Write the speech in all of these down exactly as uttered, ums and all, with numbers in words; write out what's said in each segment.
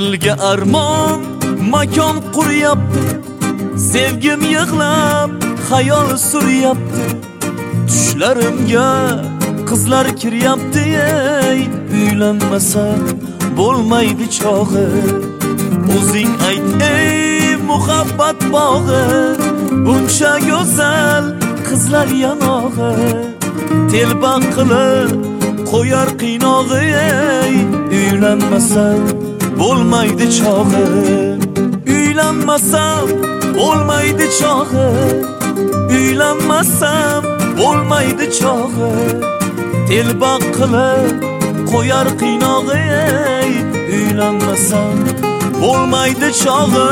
Dilga armon makon quryapti, sevgim yig'lab xayol suryapti. Tushlarimga qizlar kiryapti, ey uylanmasa bo'lmaydi chog'i. O'zing ayt ey muhabbat bog'i, buncha go'zal qizlar yanog'i. Telba qilib qo'yar qiynog'i, ey uylanmasam bo'lmaydi chog'i. Uylanmasam bo'lmaydi chog'i. Uylanmasam bo'lmaydi chog'i. Telba qilib qo'yar qiynog'i, ey uylanmasam bo'lmaydi chog'i.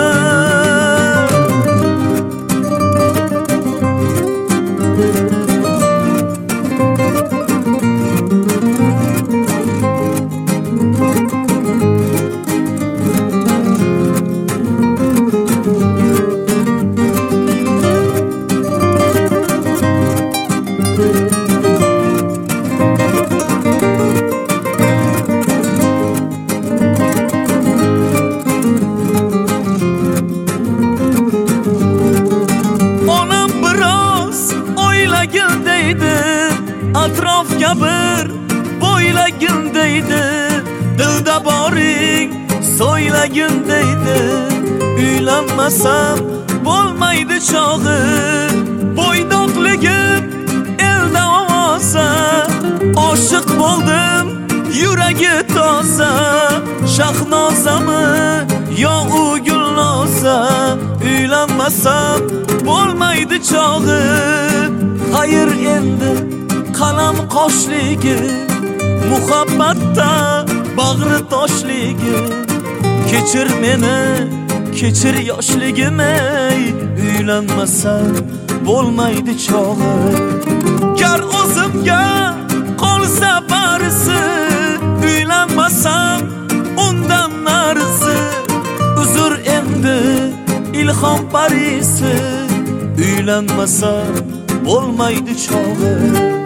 Atrofga bir bo'ylagin deydi, dilda boring so'ylagin deydi. Uylanmasam bo'lmaydi chog'i. Bo'ydoqligim elda ovoza, oshiq bo'ldim yuragi toza. Shahnozami yo u gulnoza, uylanmasam bo'lmaydi chog'i. Xayr endi qalam qoshligi, muhabbatda bag'ri toshligi. Kechir meni, kechir yoshligim, ey uylanmasam bo'lmaydi chog'i. Gar o'zimga qolsa barisi, uylanmasam undan narisi. Uzr endi ilhom parisi, uylanmasam bo'lmaydi chog'i.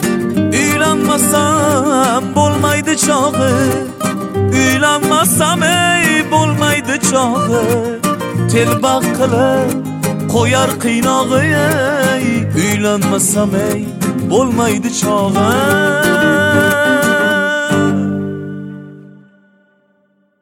Uylanmasam bo'lmaydi chog'i. Uylanmasam ey bo'lmaydi chog'i. Telba qilib qo'yar qiynog'i, ey uylanmasam ey bo'lmaydi chog'i.